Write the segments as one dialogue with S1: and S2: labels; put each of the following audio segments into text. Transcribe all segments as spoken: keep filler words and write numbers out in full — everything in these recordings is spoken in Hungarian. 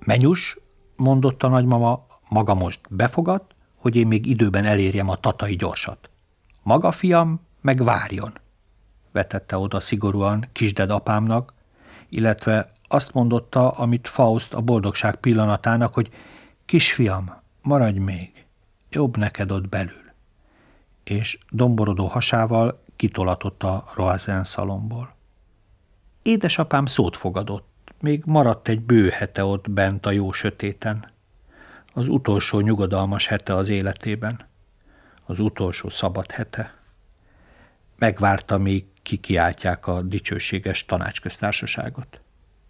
S1: Menyus, mondott a nagymama, maga most befogad, hogy én még időben elérjem a tatai gyorsat. Maga, fiam, meg várjon, vetette oda szigorúan kisded apámnak, illetve azt mondotta, amit Faust a boldogság pillanatának, hogy kisfiam, maradj még, jobb neked ott belül. És domborodó hasával kitolatott a Roazen szalomból. Édesapám szót fogadott, még maradt egy bő hete ott bent a jó sötéten. Az utolsó nyugodalmas hete az életében. Az utolsó szabad hete. Megvárta, míg kikiáltják a dicsőséges tanácsköztársaságot.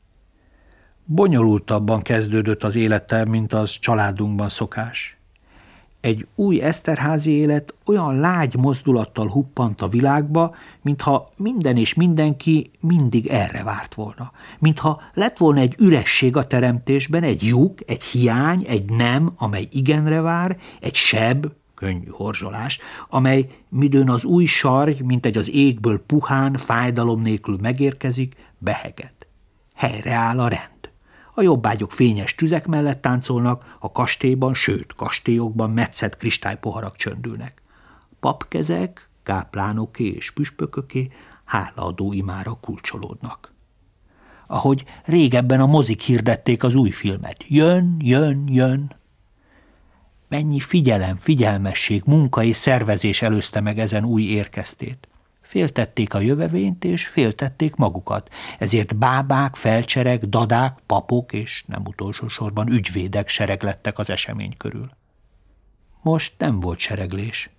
S1: Bonyolultabban kezdődött az élete, mint az családunkban szokás. Egy új Eszterházy élet olyan lágy mozdulattal huppant a világba, mintha minden és mindenki mindig erre várt volna. Mintha lett volna egy üresség a teremtésben, egy lyuk, egy hiány, egy nem, amely igenre vár, egy seb, könnyű horzsolás, amely midőn az új sarj, mint egy az égből puhán, fájdalom nélkül megérkezik, beheged. Helyreáll a rend. A jobbágyok fényes tüzek mellett táncolnak, a kastélyban, sőt, kastélyokban metszett kristálypoharak csöndülnek. Papkezek, káplánoké és püspököké hálaadó imára kulcsolódnak. Ahogy régebben a mozik hirdették az új filmet. Jön, jön, jön. Mennyi figyelem, figyelmesség, munka és szervezés előzte meg ezen új érkeztét. Féltették a jövevényt, és féltették magukat, ezért bábák, felcserek, dadák, papok és nem utolsó sorban ügyvédek sereglettek az esemény körül. Most nem volt sereglés.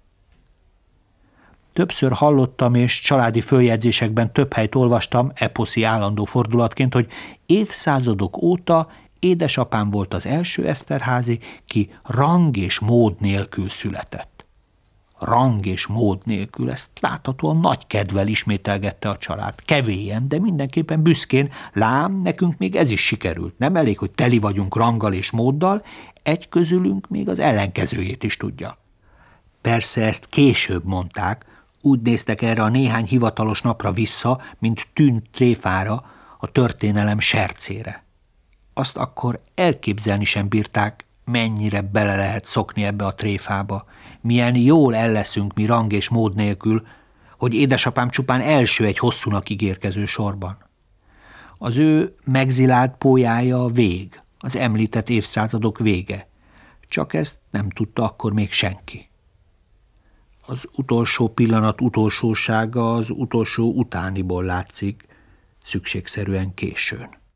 S1: Többször hallottam, és családi följegyzésekben több helyt olvastam, eposzi állandó fordulatként, hogy évszázadok óta édesapám volt az első Eszterházy, ki rang és mód nélkül született. Rang és mód nélkül, ezt láthatóan nagy kedvel ismételgette a család. Kevélyen, de mindenképpen büszkén, lám, nekünk még ez is sikerült. Nem elég, hogy teli vagyunk ranggal és móddal, egy közülünk még az ellenkezőjét is tudja. Persze ezt később mondták, úgy néztek erre a néhány hivatalos napra vissza, mint tűnt tréfára, a történelem sercére. Azt akkor elképzelni sem bírták, mennyire bele lehet szokni ebbe a tréfába, milyen jól el leszünk mi rang és mód nélkül, hogy édesapám csupán első egy hosszúnak ígérkező sorban. Az ő megzilált pólyája a vég, az említett évszázadok vége, csak ezt nem tudta akkor még senki. Az utolsó pillanat utolsósága az utolsó utániból látszik, szükségszerűen későn.